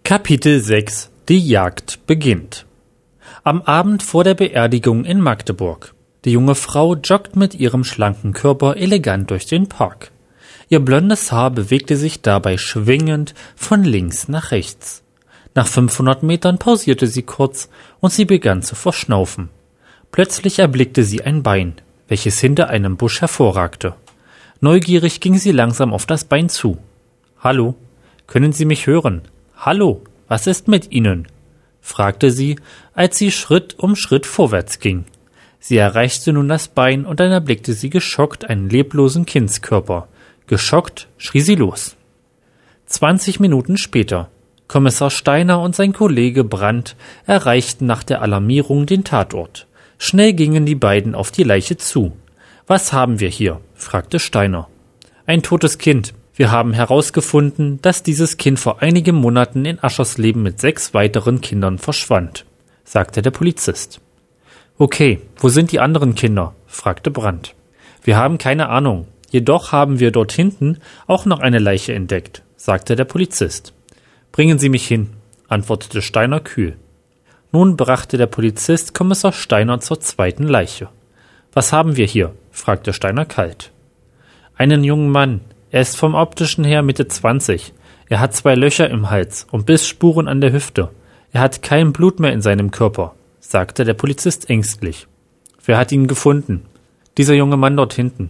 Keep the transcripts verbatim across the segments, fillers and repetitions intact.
Kapitel sechs – Die Jagd beginnt. Am Abend vor der Beerdigung in Magdeburg. Die junge Frau joggt mit ihrem schlanken Körper elegant durch den Park. Ihr blondes Haar bewegte sich dabei schwingend von links nach rechts. Nach fünfhundert Metern pausierte sie kurz und sie begann zu verschnaufen. Plötzlich erblickte sie ein Bein, welches hinter einem Busch hervorragte. Neugierig ging sie langsam auf das Bein zu. »Hallo, können Sie mich hören? Hallo, was ist mit Ihnen?« fragte sie, als sie Schritt um Schritt vorwärts ging. Sie erreichte nun das Bein und dann erblickte sie geschockt einen leblosen Kindskörper. Geschockt schrie sie los. Zwanzig Minuten später. Kommissar Steiner und sein Kollege Brandt erreichten nach der Alarmierung den Tatort. Schnell gingen die beiden auf die Leiche zu. »Was haben wir hier?« fragte Steiner. »Ein totes Kind. Wir haben herausgefunden, dass dieses Kind vor einigen Monaten in Aschersleben mit sechs weiteren Kindern verschwand«, sagte der Polizist. »Okay, wo sind die anderen Kinder?« fragte Brandt. »Wir haben keine Ahnung. Jedoch haben wir dort hinten auch noch eine Leiche entdeckt«, sagte der Polizist. »Bringen Sie mich hin«, antwortete Steiner kühl. Nun brachte der Polizist Kommissar Steiner zur zweiten Leiche. »Was haben wir hier?« fragte Steiner kalt. »Einen jungen Mann. Er ist vom Optischen her Mitte zwanzig. Er hat zwei Löcher im Hals und Bissspuren an der Hüfte. Er hat kein Blut mehr in seinem Körper«, sagte der Polizist ängstlich. »Wer hat ihn gefunden?« »Dieser junge Mann dort hinten.«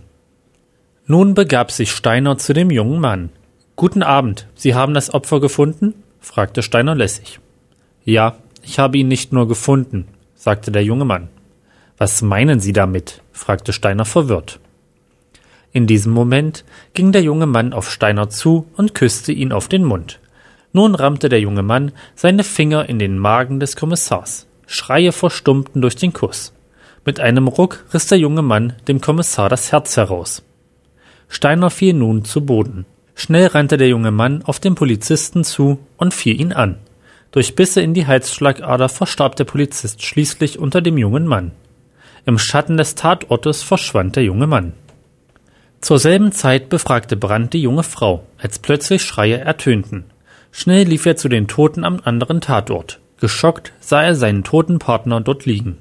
Nun begab sich Steiner zu dem jungen Mann. »Guten Abend, Sie haben das Opfer gefunden?« fragte Steiner lässig. »Ja, ich habe ihn nicht nur gefunden«, sagte der junge Mann. »Was meinen Sie damit?« fragte Steiner verwirrt. In diesem Moment ging der junge Mann auf Steiner zu und küsste ihn auf den Mund. Nun rammte der junge Mann seine Finger in den Magen des Kommissars. Schreie verstummten durch den Kuss. Mit einem Ruck riss der junge Mann dem Kommissar das Herz heraus. Steiner fiel nun zu Boden. Schnell rannte der junge Mann auf den Polizisten zu und fiel ihn an. Durch Bisse in die Halsschlagader verstarb der Polizist schließlich unter dem jungen Mann. Im Schatten des Tatortes verschwand der junge Mann. Zur selben Zeit befragte Brandt die junge Frau, als plötzlich Schreie ertönten. Schnell lief er zu den Toten am anderen Tatort. Geschockt sah er seinen toten Partner dort liegen.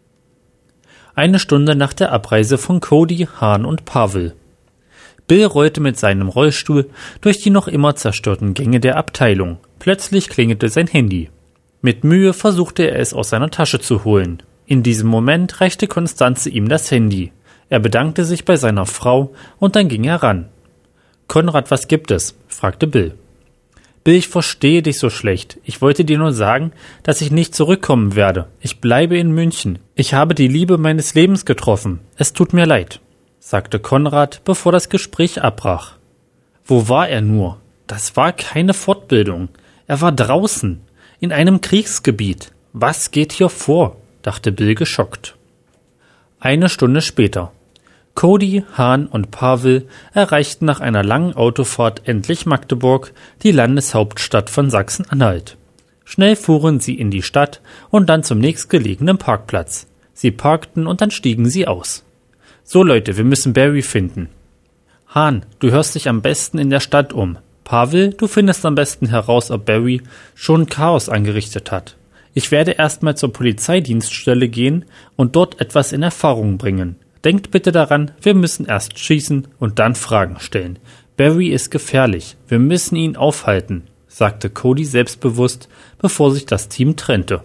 Eine Stunde nach der Abreise von Cody, Hahn und Pavel. Bill rollte mit seinem Rollstuhl durch die noch immer zerstörten Gänge der Abteilung. Plötzlich klingelte sein Handy. Mit Mühe versuchte er es aus seiner Tasche zu holen. In diesem Moment reichte Konstanze ihm das Handy. Er bedankte sich bei seiner Frau und dann ging er ran. »Konrad, was gibt es?« fragte Bill. »Bill, ich verstehe dich so schlecht. Ich wollte dir nur sagen, dass ich nicht zurückkommen werde. Ich bleibe in München. Ich habe die Liebe meines Lebens getroffen. Es tut mir leid«, sagte Konrad, bevor das Gespräch abbrach. Wo war er nur? Das war keine Fortbildung. Er war draußen, in einem Kriegsgebiet. Was geht hier vor? Dachte Bill geschockt. Eine Stunde später. Cody, Hahn und Pavel erreichten nach einer langen Autofahrt endlich Magdeburg, die Landeshauptstadt von Sachsen-Anhalt. Schnell fuhren sie in die Stadt und dann zum nächstgelegenen Parkplatz. Sie parkten und dann stiegen sie aus. »So Leute, wir müssen Barry finden.« »Hahn, du hörst dich am besten in der Stadt um. Pavel, du findest am besten heraus, ob Barry schon Chaos angerichtet hat. Ich werde erstmal zur Polizeidienststelle gehen und dort etwas in Erfahrung bringen. Denkt bitte daran, wir müssen erst schießen und dann Fragen stellen. Barry ist gefährlich, wir müssen ihn aufhalten«, sagte Cody selbstbewusst, bevor sich das Team trennte.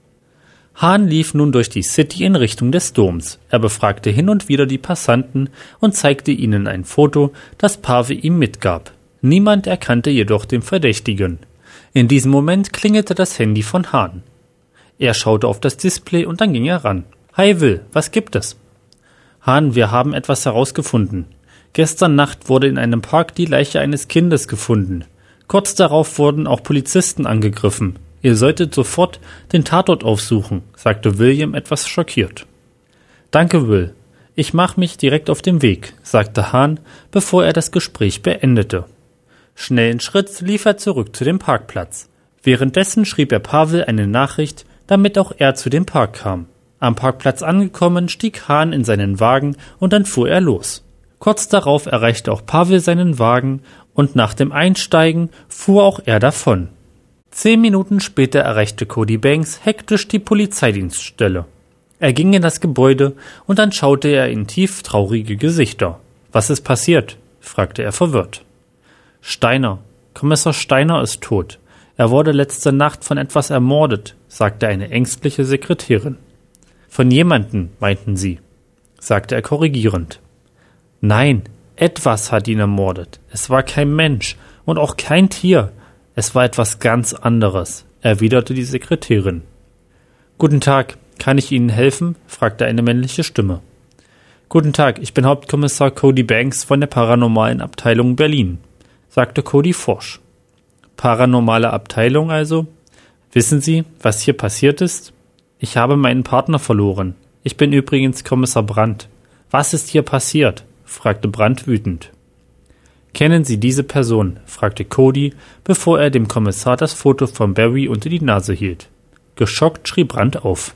Hahn lief nun durch die City in Richtung des Doms. Er befragte hin und wieder die Passanten und zeigte ihnen ein Foto, das Pavel ihm mitgab. Niemand erkannte jedoch den Verdächtigen. In diesem Moment klingelte das Handy von Hahn. Er schaute auf das Display und dann ging er ran. »Hi Will, was gibt es?« »Hahn, wir haben etwas herausgefunden. Gestern Nacht wurde in einem Park die Leiche eines Kindes gefunden. Kurz darauf wurden auch Polizisten angegriffen. Ihr solltet sofort den Tatort aufsuchen«, sagte William etwas schockiert. »Danke, Will. Ich mache mich direkt auf den Weg«, sagte Hahn, bevor er das Gespräch beendete. Schnellen Schritts lief er zurück zu dem Parkplatz. Währenddessen schrieb er Pavel eine Nachricht, damit auch er zu dem Park kam. Am Parkplatz angekommen, stieg Hahn in seinen Wagen und dann fuhr er los. Kurz darauf erreichte auch Pavel seinen Wagen und nach dem Einsteigen fuhr auch er davon. Zehn Minuten später erreichte Cody Banks hektisch die Polizeidienststelle. Er ging in das Gebäude und dann schaute er in tief traurige Gesichter. »Was ist passiert?« fragte er verwirrt. »Steiner, Kommissar Steiner ist tot. Er wurde letzte Nacht von etwas ermordet«, sagte eine ängstliche Sekretärin. »Von jemandem, meinten Sie«, sagte er korrigierend. »Nein, etwas hat ihn ermordet. Es war kein Mensch und auch kein Tier. Es war etwas ganz anderes«, erwiderte die Sekretärin. »Guten Tag, kann ich Ihnen helfen?« fragte eine männliche Stimme. »Guten Tag, ich bin Hauptkommissar Cody Banks von der Paranormalen Abteilung Berlin«, sagte Cody forsch. »Paranormale Abteilung also? Wissen Sie, was hier passiert ist? Ich habe meinen Partner verloren. Ich bin übrigens Kommissar Brandt. Was ist hier passiert?« fragte Brandt wütend. »Kennen Sie diese Person?« fragte Cody, bevor er dem Kommissar das Foto von Barry unter die Nase hielt. Geschockt schrie Brandt auf.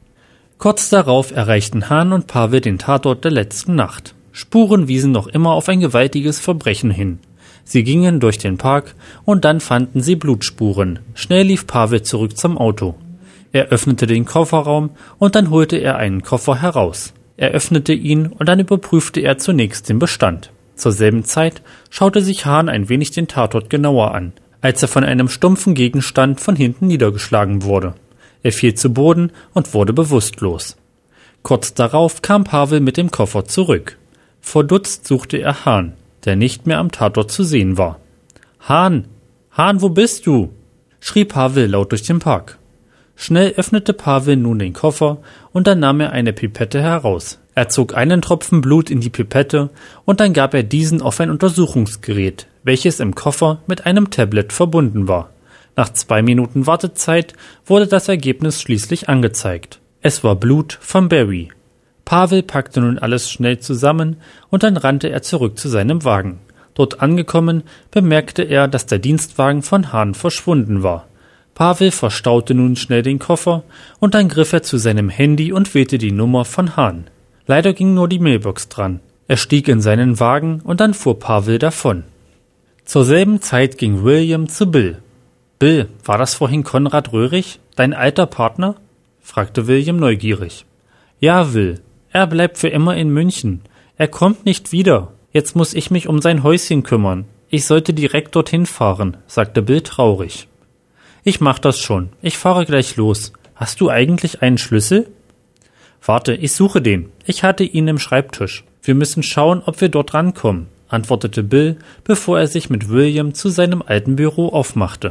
Kurz darauf erreichten Hahn und Pavel den Tatort der letzten Nacht. Spuren wiesen noch immer auf ein gewaltiges Verbrechen hin. Sie gingen durch den Park und dann fanden sie Blutspuren. Schnell lief Pavel zurück zum Auto. Er öffnete den Kofferraum und dann holte er einen Koffer heraus. Er öffnete ihn und dann überprüfte er zunächst den Bestand. Zur selben Zeit schaute sich Hahn ein wenig den Tatort genauer an, als er von einem stumpfen Gegenstand von hinten niedergeschlagen wurde. Er fiel zu Boden und wurde bewusstlos. Kurz darauf kam Pavel mit dem Koffer zurück. Verdutzt suchte er Hahn, der nicht mehr am Tatort zu sehen war. »Hahn! Hahn, wo bist du?« schrie Pavel laut durch den Park. Schnell öffnete Pavel nun den Koffer und dann nahm er eine Pipette heraus. Er zog einen Tropfen Blut in die Pipette und dann gab er diesen auf ein Untersuchungsgerät, welches im Koffer mit einem Tablet verbunden war. Nach zwei Minuten Wartezeit wurde das Ergebnis schließlich angezeigt. Es war Blut von Barry. Pavel packte nun alles schnell zusammen und dann rannte er zurück zu seinem Wagen. Dort angekommen, bemerkte er, dass der Dienstwagen von Hahn verschwunden war. Pavel verstaute nun schnell den Koffer und dann griff er zu seinem Handy und wählte die Nummer von Hahn. Leider ging nur die Mailbox dran. Er stieg in seinen Wagen und dann fuhr Pavel davon. Zur selben Zeit ging William zu Bill. »Bill, war das vorhin Konrad Röhrig, dein alter Partner?« fragte William neugierig. »Ja, Will. Er bleibt für immer in München. Er kommt nicht wieder. Jetzt muss ich mich um sein Häuschen kümmern. Ich sollte direkt dorthin fahren«, sagte Bill traurig. »Ich mach das schon. Ich fahre gleich los. Hast du eigentlich einen Schlüssel?« »Warte, ich suche den. Ich hatte ihn im Schreibtisch. Wir müssen schauen, ob wir dort rankommen«, antwortete Bill, bevor er sich mit William zu seinem alten Büro aufmachte.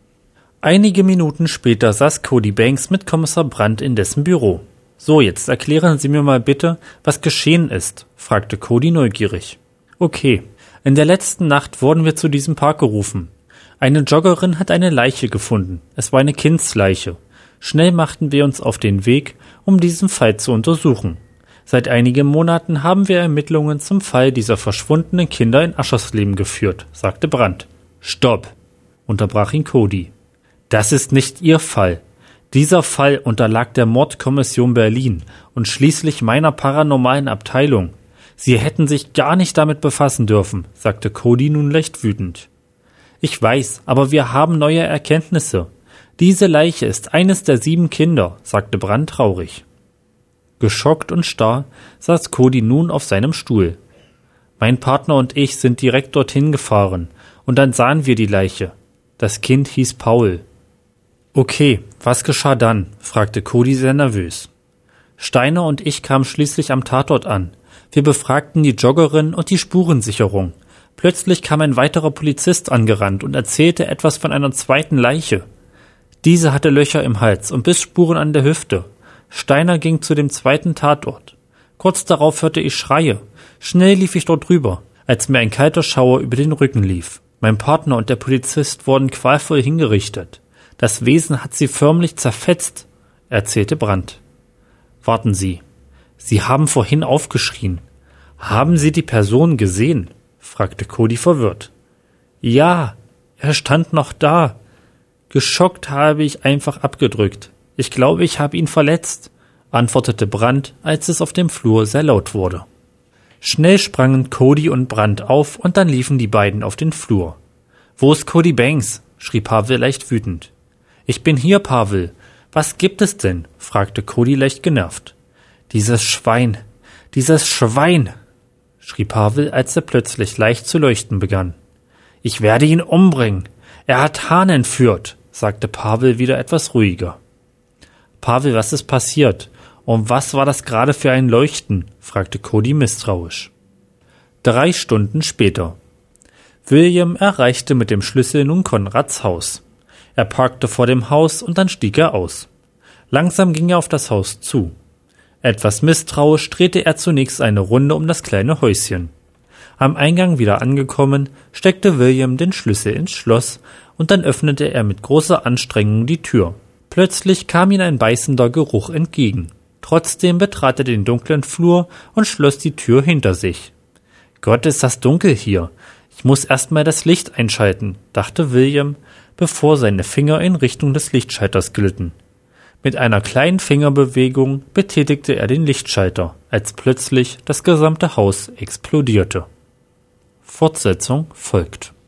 Einige Minuten später saß Cody Banks mit Kommissar Brandt in dessen Büro. »So, jetzt erklären Sie mir mal bitte, was geschehen ist«, fragte Cody neugierig. »Okay, in der letzten Nacht wurden wir zu diesem Park gerufen. Eine Joggerin hat eine Leiche gefunden. Es war eine Kindsleiche. Schnell machten wir uns auf den Weg, um diesen Fall zu untersuchen. Seit einigen Monaten haben wir Ermittlungen zum Fall dieser verschwundenen Kinder in Aschersleben geführt«, sagte Brandt. »Stopp«, unterbrach ihn Cody. »Das ist nicht Ihr Fall. Dieser Fall unterlag der Mordkommission Berlin und schließlich meiner paranormalen Abteilung. Sie hätten sich gar nicht damit befassen dürfen«, sagte Cody nun leicht wütend. »Ich weiß, aber wir haben neue Erkenntnisse. Diese Leiche ist eines der sieben Kinder«, sagte Brandt traurig. Geschockt und starr saß Cody nun auf seinem Stuhl. »Mein Partner und ich sind direkt dorthin gefahren und dann sahen wir die Leiche. Das Kind hieß Paul.« »Okay, was geschah dann?«, fragte Cody sehr nervös. »Steiner und ich kamen schließlich am Tatort an. Wir befragten die Joggerin und die Spurensicherung. Plötzlich kam ein weiterer Polizist angerannt und erzählte etwas von einer zweiten Leiche. Diese hatte Löcher im Hals und Bissspuren an der Hüfte. Steiner ging zu dem zweiten Tatort. Kurz darauf hörte ich Schreie. Schnell lief ich dort rüber, als mir ein kalter Schauer über den Rücken lief. Mein Partner und der Polizist wurden qualvoll hingerichtet. Das Wesen hat sie förmlich zerfetzt«, erzählte Brandt. »Warten Sie, Sie haben vorhin aufgeschrien. Haben Sie die Person gesehen?«, fragte Cody verwirrt. »Ja, er stand noch da. Geschockt habe ich einfach abgedrückt. Ich glaube, ich habe ihn verletzt«, antwortete Brandt, als es auf dem Flur sehr laut wurde. Schnell sprangen Cody und Brandt auf und dann liefen die beiden auf den Flur. »Wo ist Cody Banks?«, schrie Pavel leicht wütend. »Ich bin hier, Pavel. Was gibt es denn?« fragte Cody leicht genervt. »Dieses Schwein, dieses Schwein«, schrie Pavel, als er plötzlich leicht zu leuchten begann. »Ich werde ihn umbringen. Er hat Hahn entführt«, sagte Pavel wieder etwas ruhiger. »Pavel, was ist passiert? Und was war das gerade für ein Leuchten?« fragte Cody misstrauisch. Drei Stunden später. William erreichte mit dem Schlüssel nun Konrads Haus. Er parkte vor dem Haus und dann stieg er aus. Langsam ging er auf das Haus zu. Etwas misstrauisch drehte er zunächst eine Runde um das kleine Häuschen. Am Eingang wieder angekommen, steckte William den Schlüssel ins Schloss und dann öffnete er mit großer Anstrengung die Tür. Plötzlich kam ihm ein beißender Geruch entgegen. Trotzdem betrat er den dunklen Flur und schloss die Tür hinter sich. »Gott, ist das dunkel hier. Ich muss erst mal das Licht einschalten«, dachte William, bevor seine Finger in Richtung des Lichtschalters glitten. Mit einer kleinen Fingerbewegung betätigte er den Lichtschalter, als plötzlich das gesamte Haus explodierte. Fortsetzung folgt.